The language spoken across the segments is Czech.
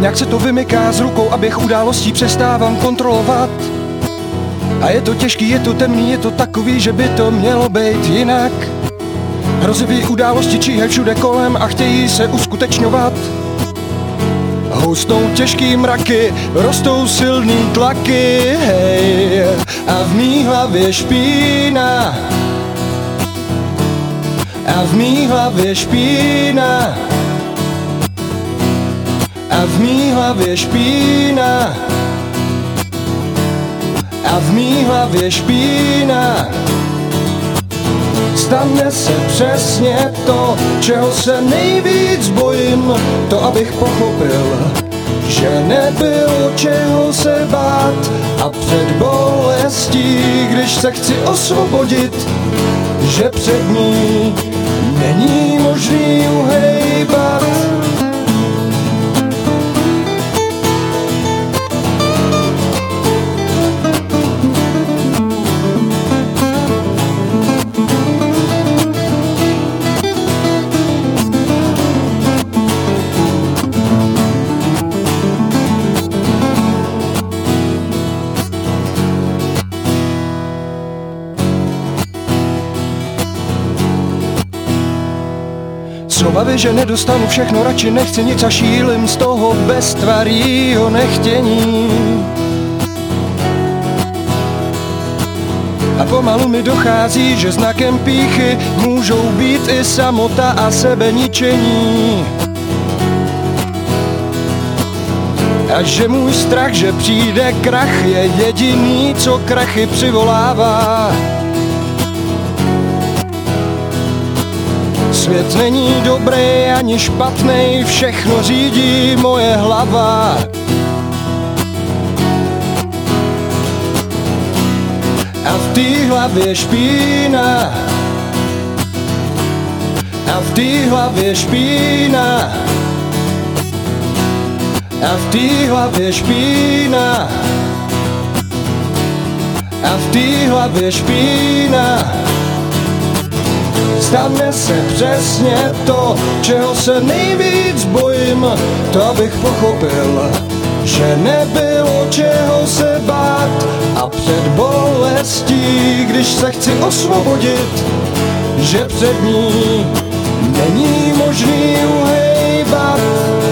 Jak se to vymyká z rukou, abych událostí přestávám kontrolovat. A je to těžký, je to temný, je to takový, že by to mělo být jinak. Hrozivý události číhají všude kolem a chtějí se uskutečňovat. Houstou těžký mraky, rostou silný tlaky, hej. A v mý hlavě špína. A v mý hlavě špína. A v mý hlavě špína. A v mý hlavě špína. Stane se přesně to, čeho se nejvíc bojím. To, abych pochopil, že nebylo čeho se bát. A před bolestí, když se chci osvobodit, že před ní není možný uhejbat. Z obavy, že nedostanu všechno, radši nechci nic a šílim z toho beztvarýho nechtění. A pomalu mi dochází, že znakem pýchy můžou být i samota a sebeničení. A že můj strach, že přijde krach, je jediný, co krachy přivolává. Svět není dobrý ani špatný, všechno řídí moje hlava. A v té hlavě špína. A v té hlavě špína. A v té hlavě špína. A v té hlavě špína. Stane se přesně to, čeho se nejvíc bojím. To, abych pochopil, že nebylo čeho se bát. A před bolestí, když se chci osvobodit, že před ní není možný uhejbat.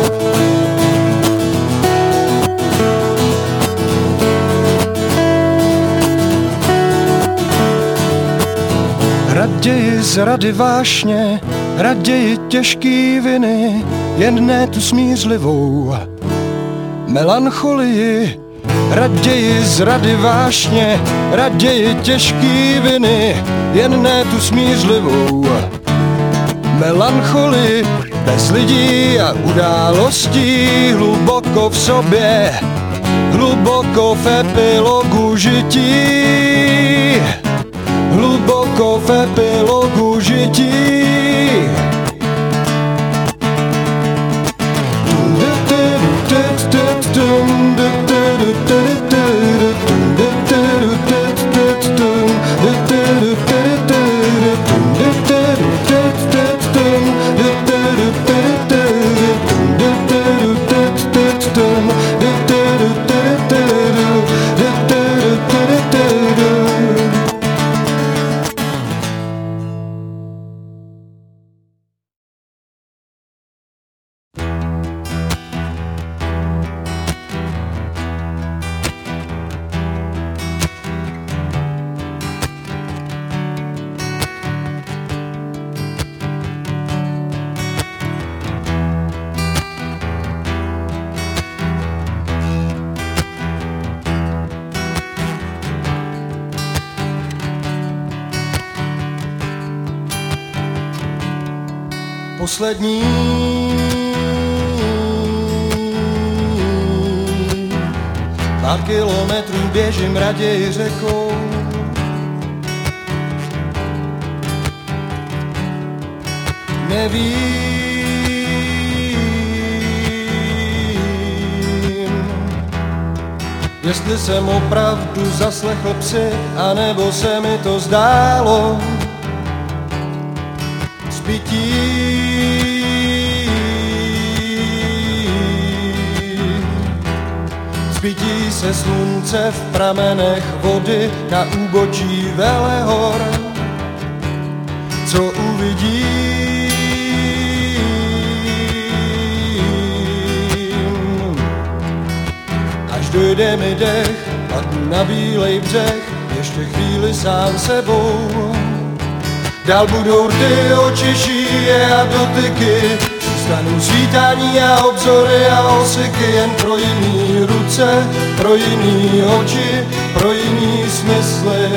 Raději z rady vášně, raději těžký viny, jen ne tu smířlivou melancholii. Raději z rady vášně, raději těžký viny, jen ne tu smířlivou melancholii. Bez lidí a událostí, hluboko v sobě, hluboko v epilogu žití. Hluboko v epilogu žití. Poslední pár kilometrů běžím raději řekou. Nevím, jestli jsem opravdu zaslechl psy, anebo se mi to zdálo. Zbytí Zbytí se slunce v pramenech vody na úbočí velehor. Co uvidím, až dojde mi dech, padnu na bílej břeh, ještě chvíli sám sebou. Dál budou rty, oči, šíje a dotyky, zůstanou svítání a obzory a osyky, jen pro jiný ruce, pro jiný oči, pro jiný smysly.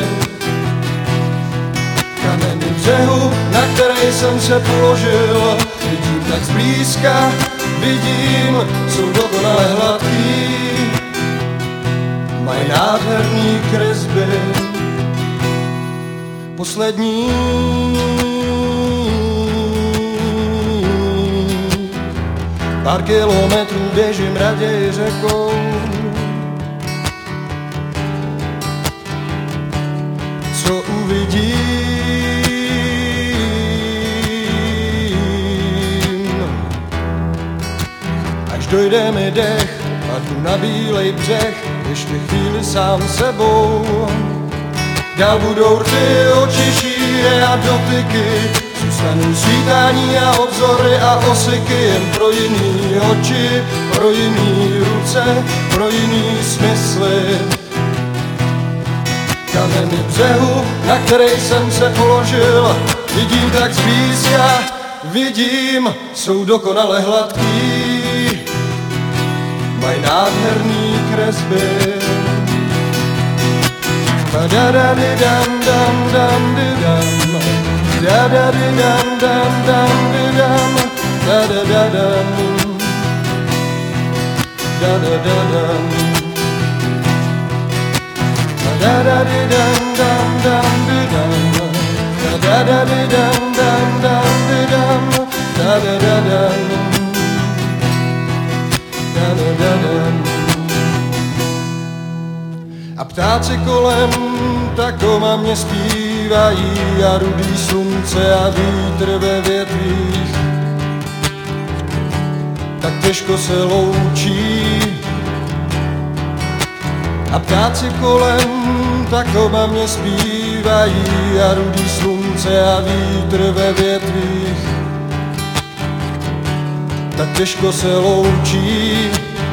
Kameny břehu, na který jsem se položil, vidím tak zblízka, vidím, jsou dokonale hladký, mají nádherný kresby. Poslední pár kilometrů běžím raději řekou. Co uvidím, až dojde mi dech, padnu na bílej břeh, ještě chvíli sám sebou. Dál budou rty, oči, šíje a dotyky, zůstanou svítání a obzory a osyky, jen pro jiný oči, pro jiný ruce, pro jiný smysly. Kameny břehu, na který jsem se položil, vidím tak zblízka, vidím, jsou dokonale hladký, mají nádherný kresby. Da-da-di-dam-dam-dam-di-dam, da-da-di-dam-dam-dam-di-dam, da-da-da-dam, da-da-da-dam, da-da-di-dam-dam-dam-di-dam, da-da-di-dam-dam-dam-di-dam, da-da-da-dam, da-da-da-dam. A ptáci kolem takoma mě zpívají a rudý slunce a vítr ve větvích tak těžko se loučí. A ptáci kolem takoma mě zpívají a rudý slunce a vítr ve větvích tak těžko se loučí.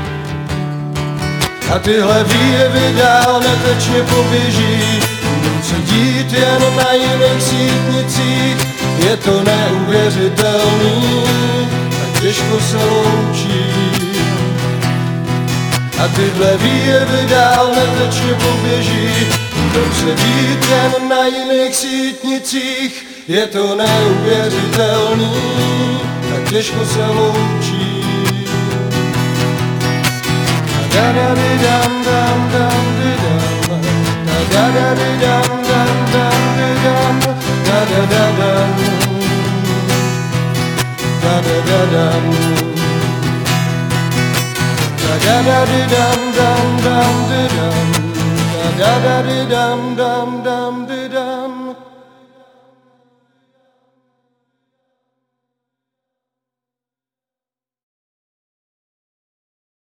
A tyhle výjevy dál netečně poběží, budou se dít jen na jiných sítnicích, je to neuvěřitelný, tak těžko se loučí. A tyhle výjevy dál netečně poběží, budou se dít jen na jiných sítnicích, je to neuvěřitelný, tak těžko se loučí. Da-da-di-dam-dam-dam-di-dam, da-da-di-dam-dam-dam-di-dam, da-da-da-dam, da-da-da-dam, da-da-di-dam-dam-dam-di-dam, da-da-di-dam-dam-dam-di-dam.